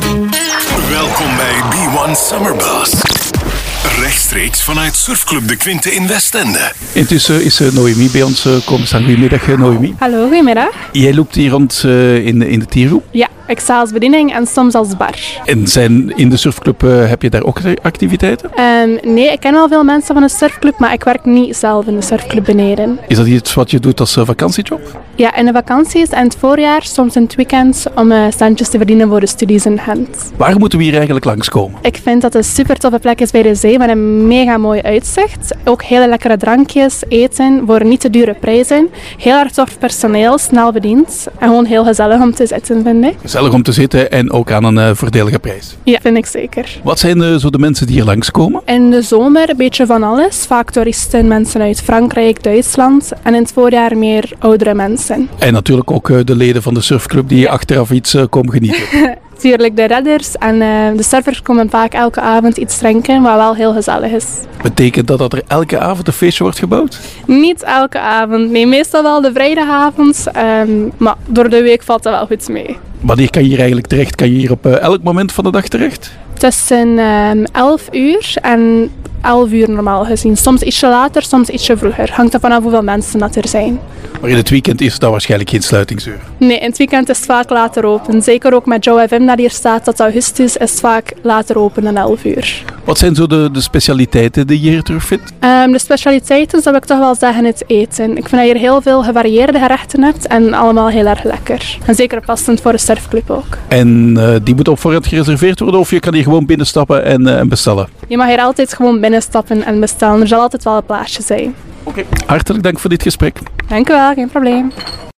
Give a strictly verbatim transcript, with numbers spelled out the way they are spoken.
Welkom bij B one Summer Bus. Rechtstreeks vanuit Surfclub De Quinte in Westende. Intussen is uh, Noemi bij ons uh, komen staan. Goedemiddag uh, Noemi. Hallo, goedemiddag. Jij loopt hier rond uh, in, in de tierroep. Ja, ik sta als bediening en soms als bar. En zijn in de surfclub, uh, heb je daar ook activiteiten? Um, nee, ik ken wel veel mensen van de surfclub, maar ik werk niet zelf in de surfclub beneden. Is dat iets wat je doet als uh, vakantiejob? Ja, in de vakanties en het voorjaar, soms in het weekend, om uh, centjes te verdienen voor de studies in Gent. Waar moeten we hier eigenlijk langskomen? Ik vind dat het een super toffe plek is bij de zee, met een mega mooi uitzicht. Ook hele lekkere drankjes, eten, voor niet te dure prijzen. Heel erg tof personeel, snel bediend. En gewoon heel gezellig om te zitten, vind ik. Gezellig om te zitten en ook aan een uh, voordelige prijs. Ja, vind ik zeker. Wat zijn uh, zo de mensen die hier langskomen? In de zomer een beetje van alles. Vaak toeristen, mensen uit Frankrijk, Duitsland. En in het voorjaar meer oudere mensen. En natuurlijk ook uh, de leden van de surfclub die achteraf iets uh, komen genieten. Tuurlijk, de redders en uh, de surfers komen vaak elke avond iets drinken, wat wel heel gezellig is. Betekent dat dat er elke avond een feestje wordt gebouwd? Niet elke avond, nee, meestal wel de vrijdagavond, um, maar door de week valt dat wel goed mee. Wanneer kan je hier eigenlijk terecht? Kan je hier op uh, elk moment van de dag terecht? Tussen um, elf uur en elf uur normaal gezien. Soms ietsje later, soms ietsje vroeger. Hangt er vanaf hoeveel mensen dat er zijn. Maar in het weekend is dat waarschijnlijk geen sluitingsuur? Nee, in het weekend is het vaak later open. Zeker ook met Joe F M dat hier staat tot augustus is het vaak later open dan elf uur. Wat zijn zo de, de specialiteiten die je hier terugvindt? Um, de specialiteiten zou ik toch wel zeggen het eten. Ik vind dat je hier heel veel gevarieerde gerechten hebt en allemaal heel erg lekker. En zeker passend voor de surfclub ook. En uh, die moet op voorhand gereserveerd worden of je kan hier gewoon binnenstappen en, uh, en bestellen? Je mag hier altijd gewoon binnenstappen en bestellen. Er zal altijd wel een plaatsje zijn. Oké, okay. Hartelijk dank voor dit gesprek. Dank u wel, geen probleem.